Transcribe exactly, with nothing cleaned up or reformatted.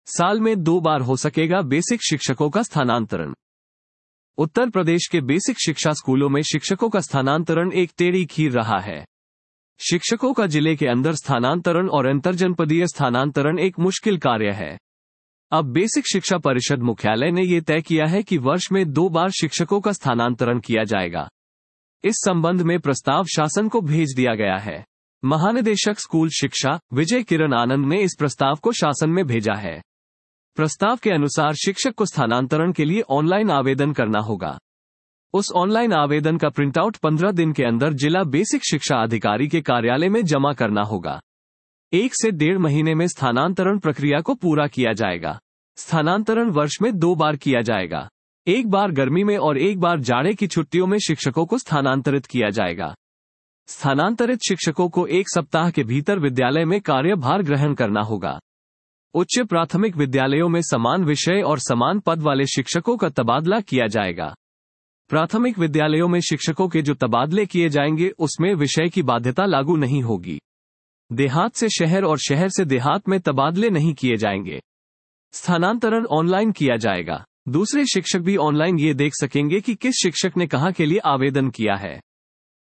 साल में दो बार हो सकेगा बेसिक शिक्षकों का स्थानांतरण। उत्तर प्रदेश के बेसिक शिक्षा स्कूलों में शिक्षकों का स्थानांतरण एक टेढ़ी खीर रहा है। शिक्षकों का जिले के अंदर स्थानांतरण और अंतरजनपदीय स्थानांतरण एक मुश्किल कार्य है। अब बेसिक शिक्षा परिषद मुख्यालय ने यह तय किया है कि वर्ष में दो बार शिक्षकों का स्थानांतरण किया जाएगा। इस संबंध में प्रस्ताव शासन को भेज दिया गया है। महानिदेशक स्कूल शिक्षा विजय किरण आनंद ने इस प्रस्ताव को शासन में भेजा है। प्रस्ताव के अनुसार शिक्षक को स्थानांतरण के लिए ऑनलाइन आवेदन करना होगा। उस ऑनलाइन आवेदन का प्रिंटआउट पंद्रह दिन के अंदर जिला बेसिक शिक्षा अधिकारी के कार्यालय में जमा करना होगा। एक से डेढ़ महीने में स्थानांतरण प्रक्रिया को पूरा किया जाएगा। स्थानांतरण वर्ष में दो बार किया जाएगा। एक बार गर्मी में और एक बार जाड़े की छुट्टियों में शिक्षकों को स्थानांतरित किया जाएगा। स्थानांतरित शिक्षकों को एक सप्ताह के भीतर विद्यालय में कार्यभार ग्रहण करना होगा। उच्च प्राथमिक विद्यालयों में समान विषय और समान पद वाले शिक्षकों का तबादला किया जाएगा। प्राथमिक विद्यालयों में शिक्षकों के जो तबादले किए जाएंगे उसमें विषय की बाध्यता लागू नहीं होगी। देहात से शहर और शहर से देहात में तबादले नहीं किए जाएंगे। स्थानांतरण ऑनलाइन किया जाएगा। दूसरे शिक्षक भी ऑनलाइन ये देख सकेंगे कि किस शिक्षक ने कहाँ के लिए आवेदन किया है।